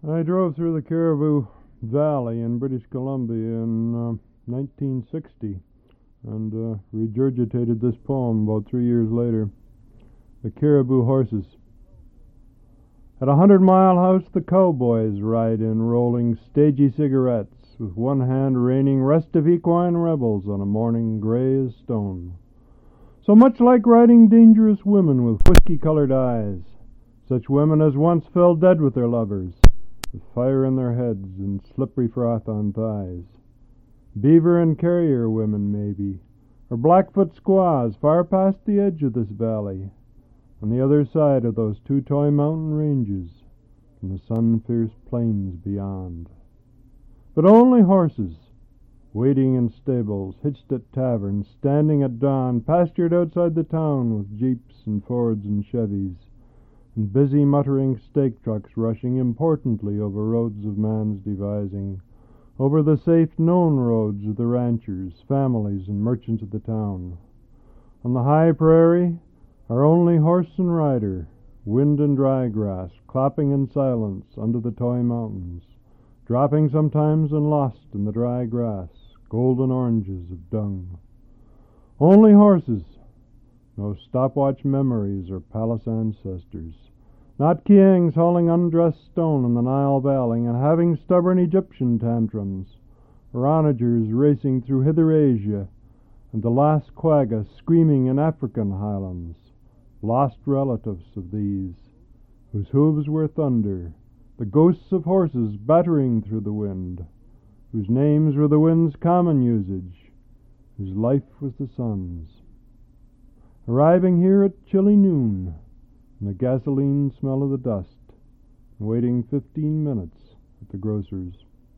I drove through the Caribou Valley in British Columbia in 1960 and regurgitated this poem about 3 years later. The Caribou Horses. At 100-Mile House the cowboys ride in, rolling stagey cigarettes, with one hand raining rest of equine rebels on a morning gray as stone. So much like riding dangerous women with whiskey-colored eyes, such women as once fell dead with their lovers, with fire in their heads and slippery froth on thighs. Beaver and carrier women, maybe, or Blackfoot squaws far past the edge of this valley, on the other side of those two toy mountain ranges, from the sun-fierced plains beyond. But only horses, waiting in stables, hitched at taverns, standing at dawn, pastured outside the town with jeeps and Fords and Chevys, and busy muttering stake trucks rushing importantly over roads of man's devising, over the safe known roads of the ranchers, families, and merchants of the town. On the high prairie, our only horse and rider, wind and dry grass, clapping in silence under the toy mountains, dropping sometimes and lost in the dry grass, golden oranges of dung. Only horses, no stopwatch memories or palace ancestors, not Kiangs hauling undressed stone in the Nile Valley and having stubborn Egyptian tantrums, or onagers racing through hither Asia, and the last quagga screaming in African highlands, lost relatives of these, whose hooves were thunder, the ghosts of horses battering through the wind, whose names were the wind's common usage, whose life was the sun's. Arriving here at chilly noon, in the gasoline smell of the dust, and waiting 15 minutes at the grocer's.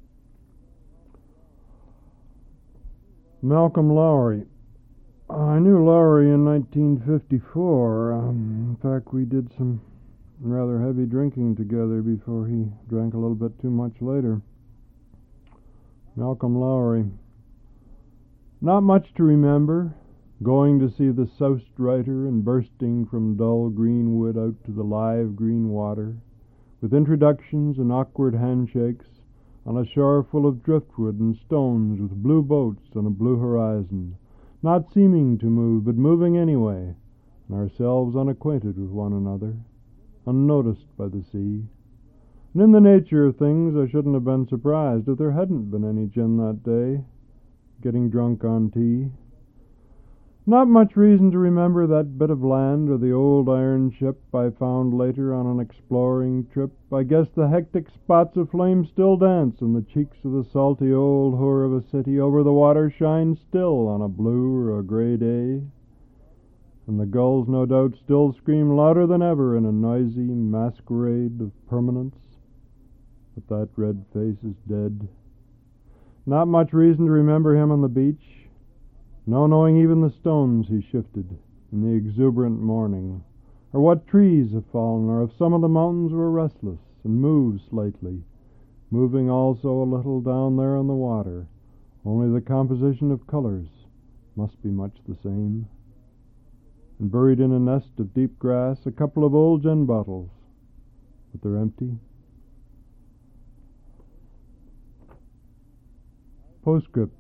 Malcolm Lowry. I knew Lowry in 1954. In fact, we did some rather heavy drinking together before he drank a little bit too much later. Malcolm Lowry. Not much to remember. Going to see the soused writer and bursting from dull green wood out to the live green water, with introductions and awkward handshakes, on a shore full of driftwood and stones with blue boats on a blue horizon, not seeming to move, but moving anyway, and ourselves unacquainted with one another, unnoticed by the sea. And in the nature of things, I shouldn't have been surprised if there hadn't been any gin that day, getting drunk on tea. Not much reason to remember that bit of land or the old iron ship I found later on an exploring trip. I guess the hectic spots of flame still dance, and the cheeks of the salty old whore of a city over the water shine still on a blue or a gray day. And the gulls, no doubt, still scream louder than ever in a noisy masquerade of permanence. But that red face is dead. Not much reason to remember him on the beach. No knowing even the stones he shifted in the exuberant morning, or what trees have fallen, or if some of the mountains were restless and moved slightly, moving also a little down there on the water, only the composition of colors must be much the same. And buried in a nest of deep grass, a couple of old gin bottles, but they're empty. Postscript.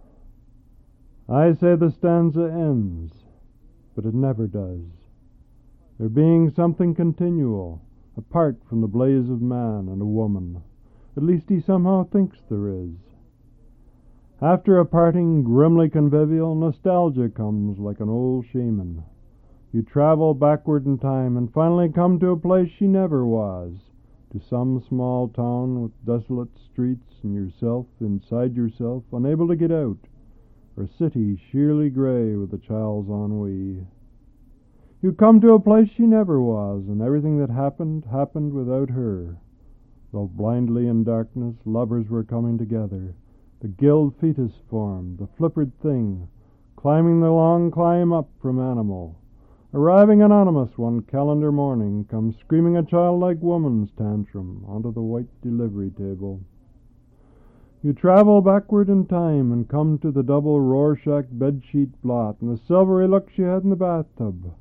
I say the stanza ends, but it never does, there being something continual, apart from the blaze of man and a woman. At least he somehow thinks there is. After a parting grimly convivial, nostalgia comes like an old shaman. You travel backward in time and finally come to a place she never was, to some small town with desolate streets and yourself inside yourself, unable to get out, or a city sheerly gray with a child's ennui. You come to a place she never was, and everything that happened, happened without her. Though blindly in darkness, lovers were coming together. The gill fetus formed, the flippered thing, climbing the long climb up from animal. Arriving anonymous one calendar morning, comes screaming a childlike woman's tantrum onto the white delivery table. You travel backward in time and come to the double Rorschach bedsheet blot and the silvery look she had in the bathtub,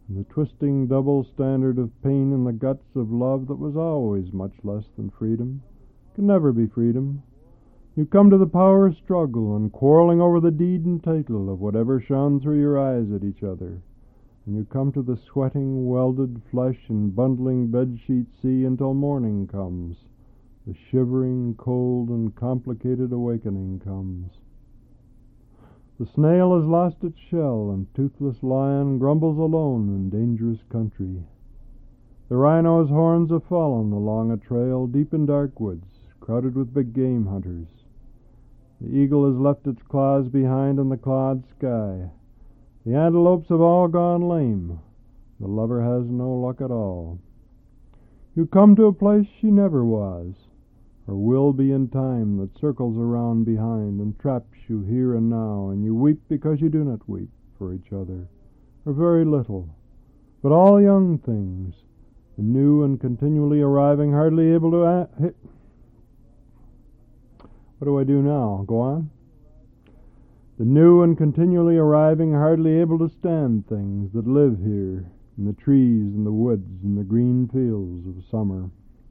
and the twisting double standard of pain in the guts of love that was always much less than freedom, can never be freedom. You come to the power struggle and quarreling over the deed and title of whatever shone through your eyes at each other, and you come to the sweating, welded flesh and bundling bedsheet sea until morning comes. The shivering, cold, and complicated awakening comes. The snail has lost its shell, and toothless lion grumbles alone in dangerous country. The rhino's horns have fallen along a trail deep in dark woods, crowded with big game hunters. The eagle has left its claws behind in the clawed sky. The antelopes have all gone lame. The lover has no luck at all. You come to a place she never was, or will be in time, that circles around behind and traps you here and now, and you weep because you do not weep for each other, or very little, but all young things, the new and continually arriving, hardly able to... What do I do now? Go on? The new and continually arriving, hardly able to stand things that live here, in the trees and the woods and the green fields of summer.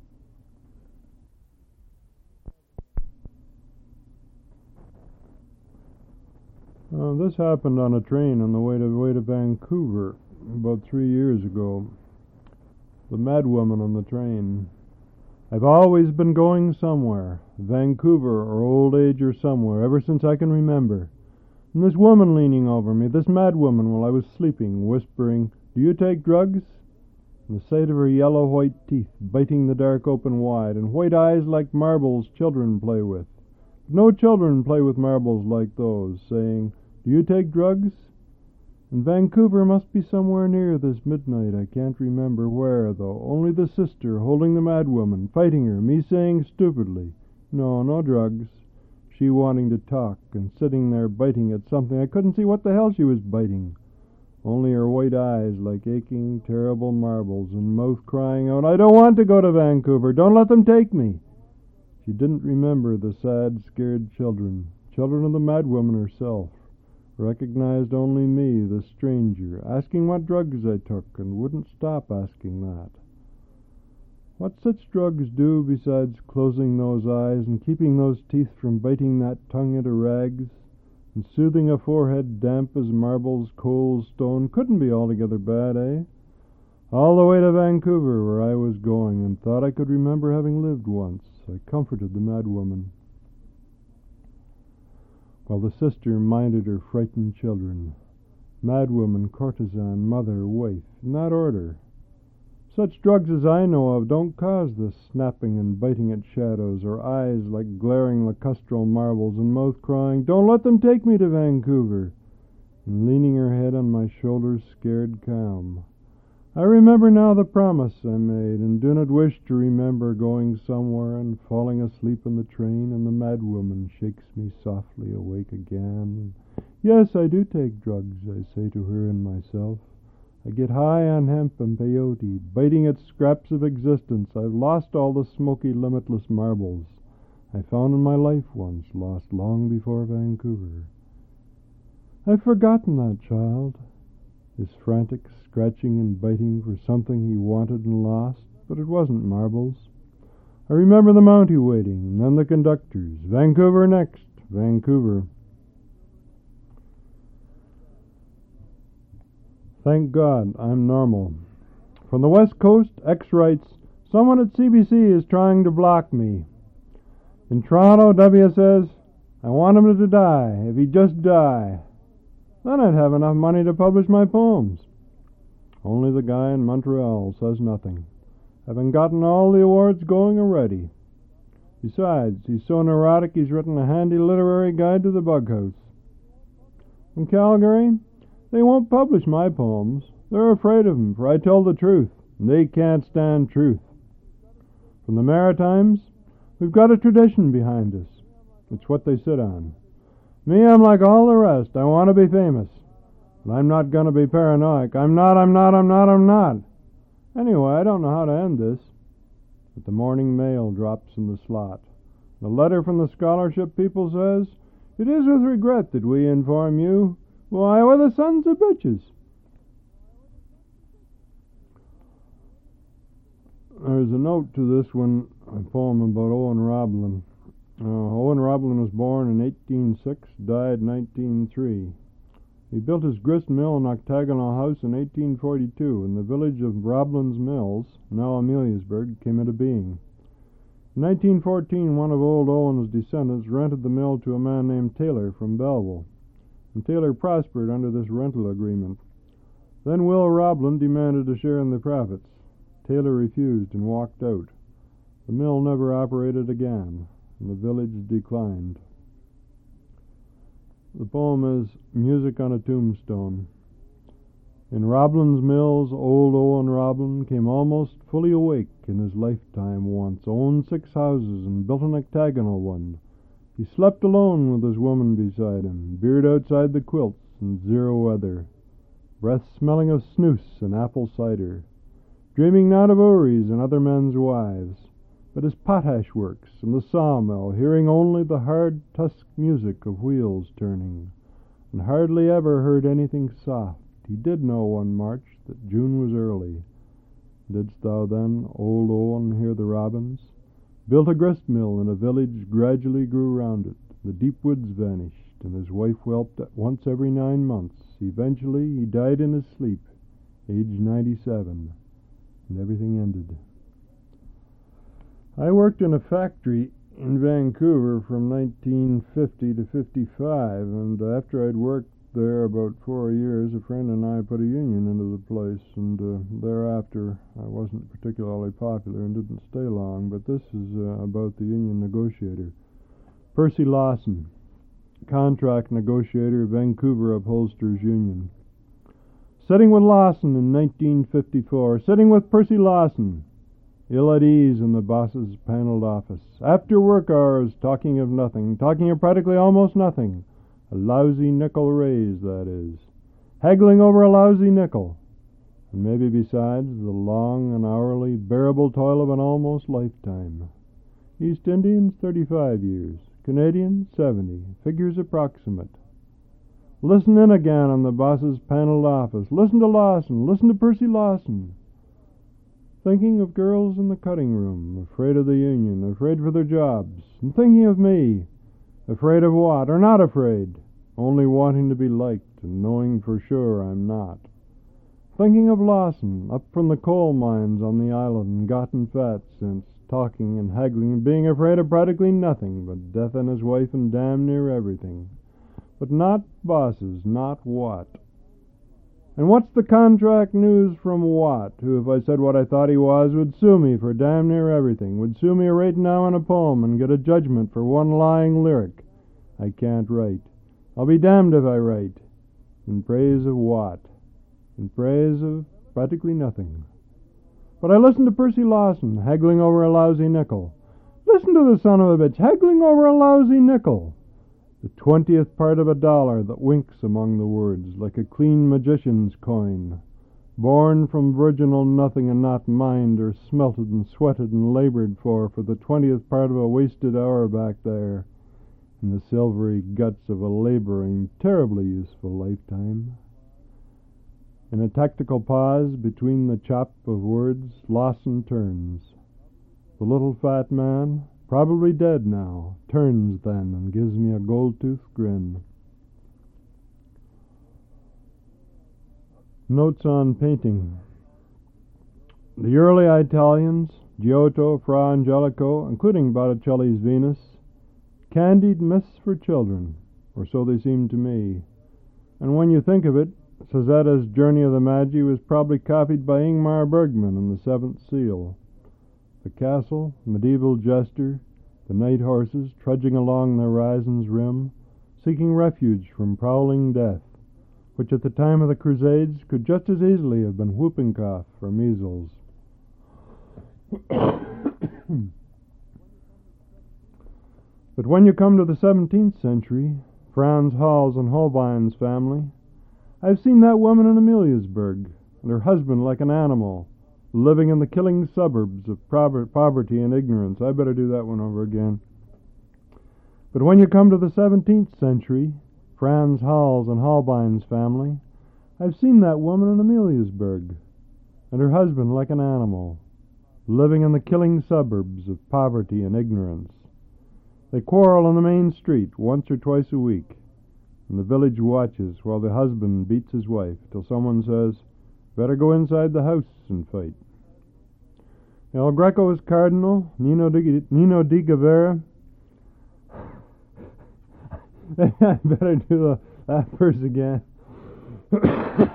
This happened on a train on the way to Vancouver about 3 years ago. The madwoman on the train. I've always been going somewhere, Vancouver or old age or somewhere, ever since I can remember. And this woman leaning over me, this madwoman while I was sleeping, whispering, "Do you take drugs?" And the sight of her yellow-white teeth biting the dark open wide, and white eyes like marbles children play with. But no children play with marbles like those, saying, "Do you take drugs?" And Vancouver must be somewhere near this midnight. I can't remember where, though. Only the sister holding the madwoman, fighting her, me saying stupidly, "No, no drugs." She wanting to talk, and sitting there biting at something. I couldn't see what the hell she was biting. Only her white eyes like aching, terrible marbles, and mouth crying out, "I don't want to go to Vancouver. Don't let them take me." She didn't remember the sad, scared children of the madwoman herself. Recognized only me, the stranger, asking what drugs I took, and wouldn't stop asking that. What such drugs do besides closing those eyes and keeping those teeth from biting that tongue into rags, and soothing a forehead damp as marbles, cold stone, couldn't be altogether bad, eh? All the way to Vancouver, where I was going, and thought I could remember having lived once, I comforted the madwoman, while the sister minded her frightened children. Madwoman, courtesan, mother, wife, in that order. Such drugs as I know of don't cause this snapping and biting at shadows, or eyes like glaring lacustral marbles, and mouth crying, "Don't let them take me to Vancouver," and leaning her head on my shoulder, scared calm. I remember now the promise I made, and do not wish to remember going somewhere and falling asleep in the train, and the madwoman shakes me softly awake again. Yes, I do take drugs, I say to her and myself. I get high on hemp and peyote, biting at scraps of existence. I've lost all the smoky, limitless marbles I found in my life once, lost long before Vancouver. I've forgotten that child, his frantic scratching and biting for something he wanted and lost, but it wasn't marbles. I remember the Mountie waiting, and then the conductors. Vancouver next, Vancouver. Thank God, I'm normal. From the West Coast, X writes, "Someone at CBC is trying to block me." In Toronto, W says, "I want him to die, if he'd just die. Then I'd have enough money to publish my poems." Only the guy in Montreal says nothing, having gotten all the awards going already. Besides, he's so neurotic he's written a handy literary guide to the bug house. From Calgary, they won't publish my poems. They're afraid of 'em, for I tell the truth, and they can't stand truth. From the Maritimes, we've got a tradition behind us. It's what they sit on. Me, I'm like all the rest. I want to be famous. But I'm not going to be paranoid. I'm not. Anyway, I don't know how to end this. But the morning mail drops in the slot. The letter from the scholarship people says, "It is with regret that we inform you." Why, we're the sons of bitches. there's a note to this one, a poem about Owen Roblin. Owen Roblin was born in 1806, died in 1903. He built his grist mill and octagonal house in 1842, and the village of Roblin's Mills, now Ameliasburg, came into being. In 1914, one of old Owen's descendants rented the mill to a man named Taylor from Belleville, and Taylor prospered under this rental agreement. Then Will Roblin demanded a share in the profits. Taylor refused and walked out. The mill never operated again, and the village declined. The poem is Music on a Tombstone. In Roblin's Mills, old Owen Roblin came almost fully awake in his lifetime once, owned 6 houses and built an octagonal one. He slept alone with his woman beside him, beard outside the quilts in 0 weather, breath smelling of snus and apple cider, dreaming not of houris and other men's wives, but his potash works and the sawmill, hearing only the hard tusk music of wheels turning, and hardly ever heard anything soft. He did know one March that June was early. Didst thou then, old Owen, hear the robins? Built a grist mill, and a village gradually grew round it. The deep woods vanished, and his wife whelped once every 9 months. Eventually he died in his sleep, aged 97, and everything ended. I worked in a factory in Vancouver from 1950 to 55, and after I'd worked there about 4 years, a friend and I put a union into the place, and thereafter I wasn't particularly popular and didn't stay long, but this is about the union negotiator. Percy Lawson, contract negotiator, Vancouver Upholsterers Union. Sitting with Lawson in 1954, sitting with Percy Lawson, ill at ease in the boss's paneled office. After work hours, talking of nothing, talking of practically almost nothing. A lousy nickel raise, that is. Haggling over a lousy nickel. And maybe besides, the long and hourly bearable toil of an almost lifetime. East Indians, 35 years. Canadians, 70. Figures approximate. Listen in again on the boss's paneled office. Listen to Lawson. Listen to Percy Lawson. Thinking of girls in the cutting room, afraid of the union, afraid for their jobs, and thinking of me, afraid of what, or not afraid, only wanting to be liked and knowing for sure I'm not. Thinking of Lawson, up from the coal mines on the island and gotten fat since, talking and haggling and being afraid of practically nothing but death and his wife and damn near everything. But not bosses, not Watt. And what's the contract news from Watt, who, if I said what I thought he was, would sue me for damn near everything, would sue me right now on a poem and get a judgment for one lying lyric. I can't write. I'll be damned if I write. In praise of Watt. In praise of practically nothing. But I listened to Percy Lawson, haggling over a lousy nickel. Listen to the son of a bitch, haggling over a lousy nickel. The 20th part of a dollar that winks among the words, like a clean magician's coin, born from virginal nothing and not mined or smelted and sweated and labored for the 20th part of a wasted hour back there, in the silvery guts of a laboring, terribly useful lifetime. In a tactical pause between the chop of words, Lawson turns. The little fat man, probably dead now, turns then and gives me a gold-toothed grin. Notes on painting. The early Italians, Giotto, Fra Angelico, including Botticelli's Venus, candied myths for children, or so they seemed to me. And when you think of it, Sazetta's Journey of the Magi was probably copied by Ingmar Bergman in The Seventh Seal. The castle, medieval jester, the night horses trudging along the horizon's rim, seeking refuge from prowling death, which at the time of the Crusades could just as easily have been whooping cough or measles. But when you come to the 17th century, Franz Hals and Holbein's family, I've seen that woman in Ameliasburg, and her husband like an animal, living in the killing suburbs of poverty and ignorance. I better do that one over again. But when you come to the 17th century, Franz Hals and Holbein's family, I've seen that woman in Ameliasburg, and her husband like an animal, living in the killing suburbs of poverty and ignorance. They quarrel on the main street once or twice a week, and the village watches while the husband beats his wife till someone says, "Better go inside the house and fight." El Greco's Cardinal, Nino di Guevara. I better do that verse again. There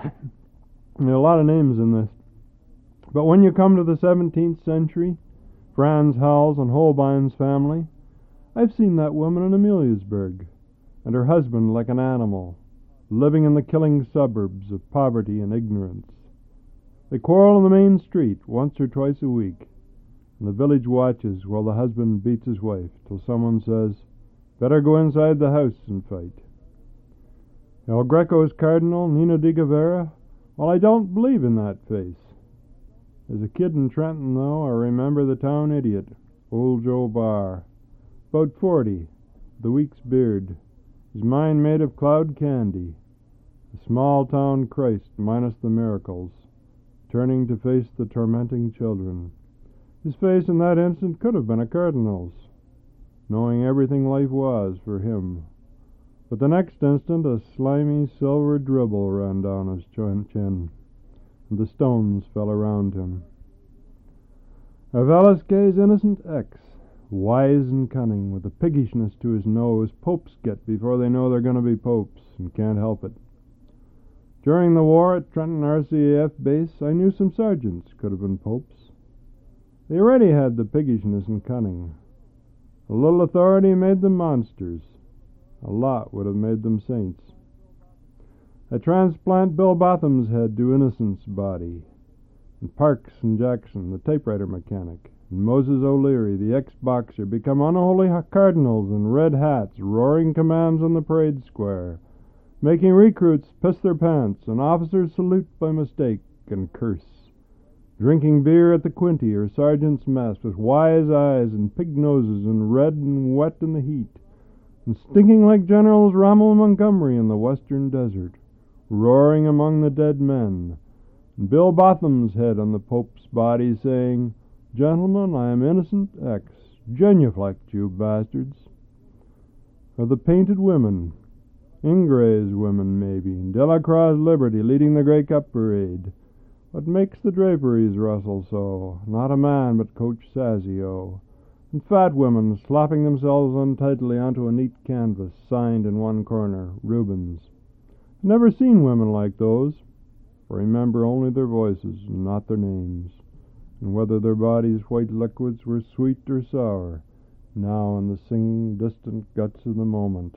are a lot of names in this. But when you come to the 17th century, Franz Hals and Holbein's family, I've seen that woman in Ameliasburg, and her husband like an animal, living in the killing suburbs of poverty and ignorance. They quarrel on the main street once or twice a week, and the village watches while the husband beats his wife till someone says, "Better go inside the house and fight." El Greco's Cardinal, Nino di Guevara. Well, I don't believe in that face. As a kid in Trenton, though, I remember the town idiot, old Joe Barr. About 40, the week's beard, his mind made of cloud candy, the small-town Christ minus the miracles, turning to face the tormenting children. His face in that instant could have been a cardinal's, knowing everything life was for him. But the next instant a slimy silver dribble ran down his chin, and the stones fell around him. Velasquez's innocent ex, wise and cunning, with a piggishness to his nose popes get before they know they're going to be popes, and can't help it. During the war at Trenton RCAF base, I knew some sergeants could have been popes. They already had the piggishness and cunning. A little authority made them monsters. A lot would have made them saints. I transplant Bill Botham's head to Innocent's body, and Parks and Jackson, the typewriter mechanic, and Moses O'Leary, the ex-boxer, become unholy cardinals in red hats, roaring commands on the parade square, making recruits piss their pants, and officers salute by mistake and curse, drinking beer at the Quinty or sergeant's mess with wise eyes and pig noses and red and wet in the heat, and stinking like Generals Rommel and Montgomery in the western desert, roaring among the dead men, and Bill Botham's head on the Pope's body saying, "Gentlemen, I am Innocent X. Genuflect, you bastards." Or the painted women, Ingray's women maybe, Delacroix's Liberty leading the Grey Cup parade. What makes the draperies rustle so? Not a man but Coach Sazio. And fat women slopping themselves untidily onto a neat canvas, signed in one corner, Rubens. Never seen women like those. Remember only their voices, and not their names, and whether their bodies' white liquids were sweet or sour, now in the singing, distant guts of the moment.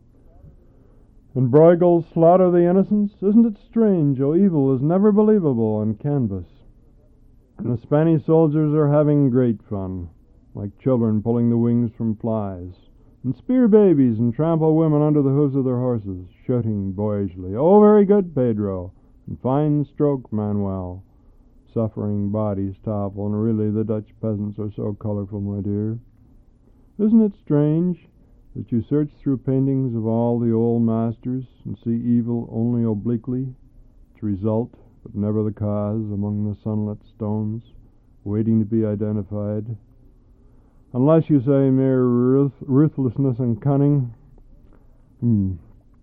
And Bruegel's Slaughter the Innocents, isn't it strange how evil is never believable on canvas? And the Spanish soldiers are having great fun, like children pulling the wings from flies, and spear babies and trample women under the hooves of their horses, shouting boyishly, "Oh, very good, Pedro," and "Fine stroke, Manuel." Suffering bodies topple, and really the Dutch peasants are so colorful, my dear. Isn't it strange that you search through paintings of all the old masters and see evil only obliquely, its result, but never the cause, among the sunlit stones, waiting to be identified? Unless you say mere ruthlessness and cunning. And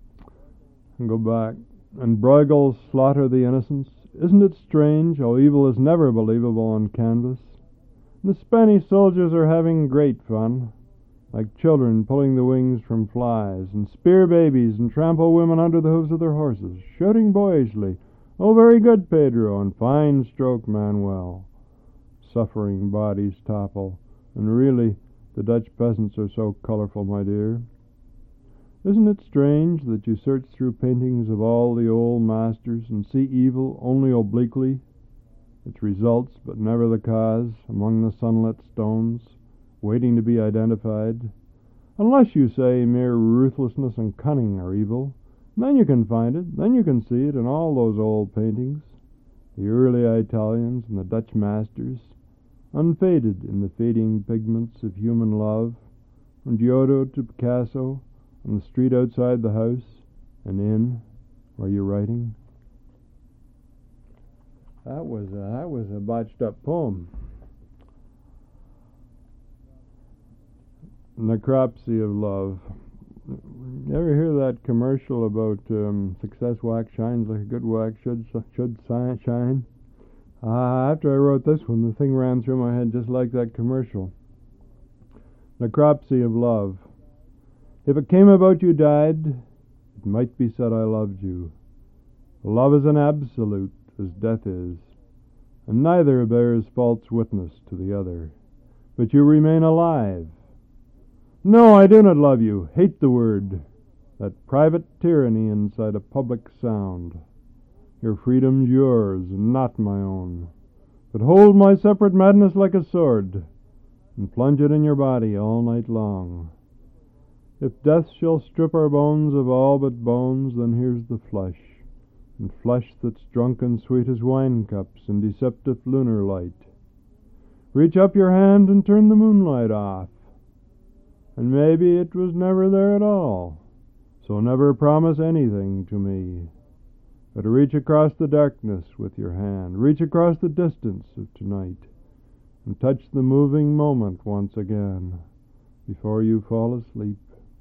go back. And Bruegel's Slaughter the Innocents. Isn't it strange how evil is never believable on canvas? And the Spanish soldiers are having great fun, like children pulling the wings from flies, and spear babies and trample women under the hooves of their horses, shouting boyishly, "Oh, very good, Pedro," and "Fine stroke, Manuel." Suffering bodies topple, and really, the Dutch peasants are so colorful, my dear. Isn't it strange that you search through paintings of all the old masters and see evil only obliquely, its results but never the cause, among the sunlit stones, waiting to be identified? Unless you say mere ruthlessness and cunning are evil, then you can find it, then you can see it in all those old paintings, the early Italians and the Dutch masters, unfaded in the fading pigments of human love, from Giotto to Picasso, on the street outside the house, and in where you're writing. That was a botched up poem. Necropsy of love. You ever hear that commercial about success wax shines like a good wax should shine? After I wrote this one, the thing ran through my head just like that commercial. Necropsy of love. If it came about you died, it might be said I loved you. Love is an absolute, as death is, and neither bears false witness to the other. But you remain alive. No, I do not love you. Hate the word. That private tyranny inside a public sound. Your freedom's yours, and not my own. But hold my separate madness like a sword, and plunge it in your body all night long. If death shall strip our bones of all but bones, then here's the flesh, and flesh that's drunk and sweet as wine cups in deceptive lunar light. Reach up your hand and turn the moonlight off, and maybe it was never there at all, so never promise anything to me. But reach across the darkness with your hand, reach across the distance of tonight, and touch the moving moment once again before you fall asleep.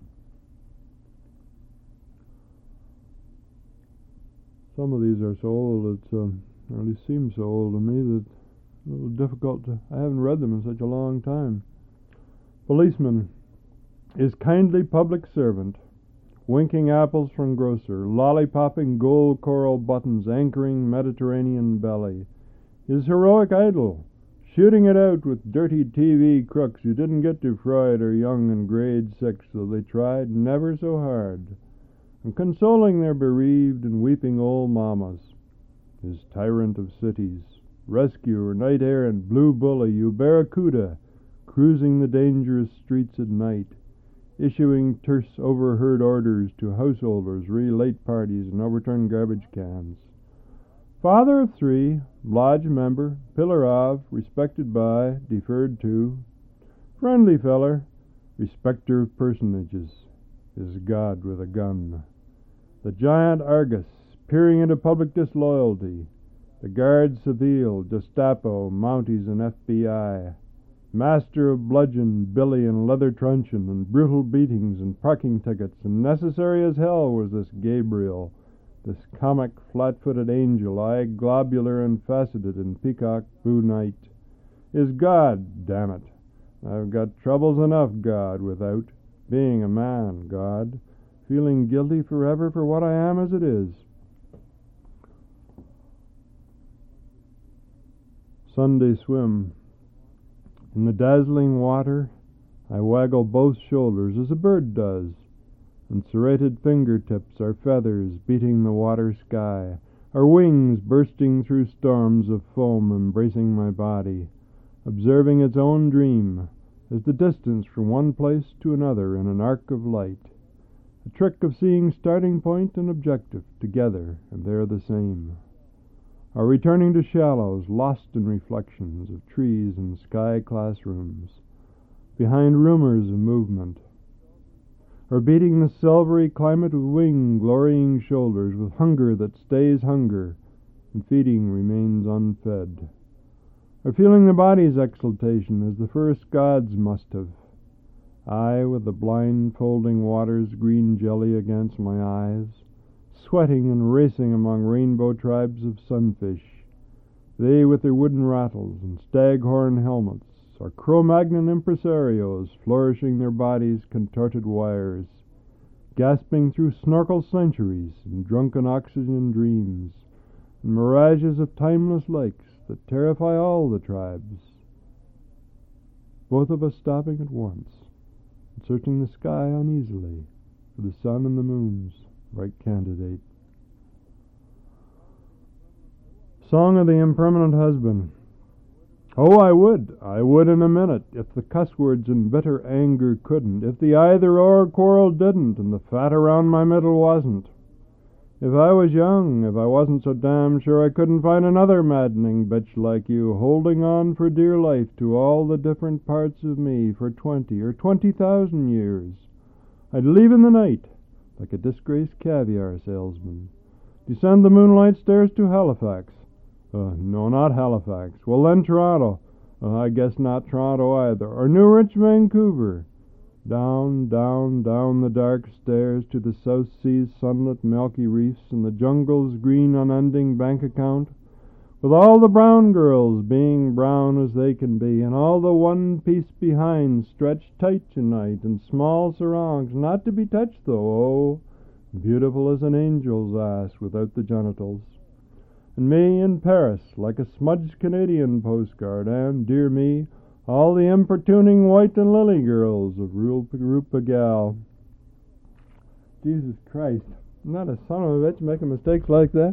Some of these are so old, or at least seem so old to me, that it's a little difficult to... I haven't read them in such a long time. Policeman is kindly public servant, winking apples from grocer, lollipopping gold coral buttons, anchoring Mediterranean belly. His heroic idol, shooting it out with dirty TV crooks who didn't get to Freud or Young in grade 6, though they tried never so hard, and consoling their bereaved and weeping old mamas. His tyrant of cities, rescuer, knight errant, blue bully, you barracuda, cruising the dangerous streets at night, issuing terse overheard orders to householders, late parties, and overturned garbage cans. Father of 3, lodge member, pillar of, respected by, deferred to, friendly feller, respecter of personages, is God with a gun. The giant Argus, peering into public disloyalty, the Guard Civil, Gestapo, Mounties, and FBI, master of bludgeon, billy, and leather truncheon, and brutal beatings, and parking tickets, and necessary as hell was this Gabriel, this comic flat-footed angel, eyed globular and faceted in peacock blue night, is God, damn it. I've got troubles enough, God, without being a man, God, feeling guilty forever for what I am as it is. Sunday swim. In the dazzling water, I waggle both shoulders as a bird does, and serrated fingertips are feathers beating the water sky, are wings bursting through storms of foam embracing my body, observing its own dream as the distance from one place to another in an arc of light, a trick of seeing starting point and objective together, and they're the same, are returning to shallows lost in reflections of trees and sky classrooms, behind rumors of movement, or beating the silvery climate with wing glorying shoulders, with hunger that stays hunger, and feeding remains unfed, or feeling the body's exultation as the first gods must have, I with the blindfolding water's green jelly against my eyes, sweating and racing among rainbow tribes of sunfish, they with their wooden rattles and staghorn helmets, or Cro-Magnon impresarios flourishing their bodies' contorted wires, gasping through snorkel centuries in drunken oxygen dreams, and mirages of timeless lakes that terrify all the tribes. Both of us stopping at once, and searching the sky uneasily for the sun and the moon's right candidate. Song of the Impermanent Husband. Oh, I would in a minute, if the cuss words and bitter anger couldn't, if the either-or quarrel didn't, and the fat around my middle wasn't. If I was young, if I wasn't so damn sure I couldn't find another maddening bitch like you, holding on for dear life to all the different parts of me for 20 or 20,000 years, I'd leave in the night, like a disgraced caviar salesman, descend the moonlight stairs to Halifax. No, not Halifax. Well, then Toronto. I guess not Toronto either. Or New Rich, Vancouver. Down, down, down the dark stairs to the South Sea's sunlit milky reefs and the jungle's green unending bank account, with all the brown girls being brown as they can be, and all the one piece behind stretched tight tonight in small sarongs, not to be touched though, oh, beautiful as an angel's ass without the genitals. And me in Paris, like a smudged Canadian postcard, and, dear me, all the importuning white and lily girls of Rue-Pigalle. Jesus Christ, I'm not a son of a bitch making mistakes like that.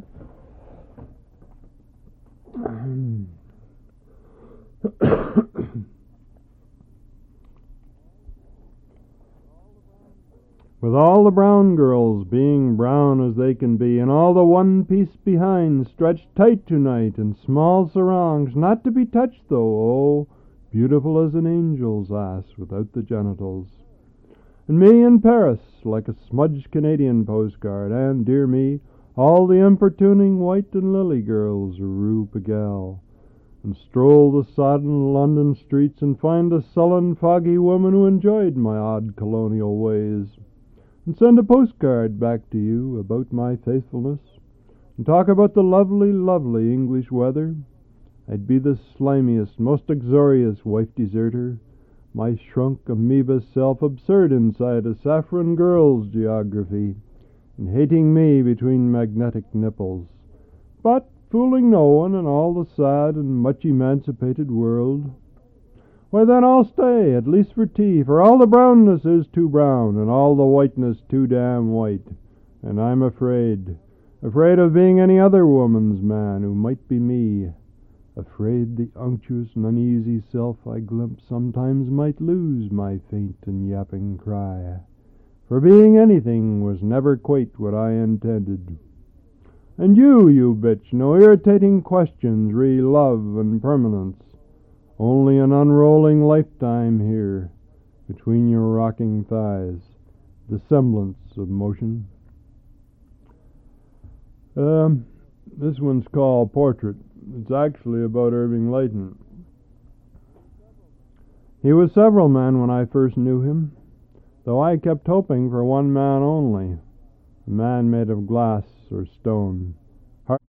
With all the brown girls being brown as they can be, and all the one piece behind stretched tight tonight in small sarongs, not to be touched though, oh, beautiful as an angel's ass without the genitals. And me in Paris, like a smudged Canadian postcard, and, dear me, all the importuning white and lily girls of Rue-Pigalle, and stroll the sodden London streets and find a sullen, foggy woman who enjoyed my odd colonial ways, and send a postcard back to you about my faithfulness, and talk about the lovely, lovely English weather. I'd be the slimiest, most uxorious wife-deserter, my shrunk amoeba self absurd inside a saffron girl's geography, and hating me between magnetic nipples, but fooling no one in all the sad and much emancipated world. Why, then I'll stay, at least for tea, for all the brownness is too brown, and all the whiteness too damn white, and I'm afraid of being any other woman's man who might be me, afraid the unctuous and uneasy self I glimpse sometimes might lose my faint and yapping cry, for being anything was never quite what I intended. And you bitch, no irritating questions re love and permanence, only an unrolling lifetime here, between your rocking thighs, the semblance of motion. This one's called Portrait. It's actually about Irving Layton. He was several men when I first knew him, though I kept hoping for one man only, a man made of glass or stone.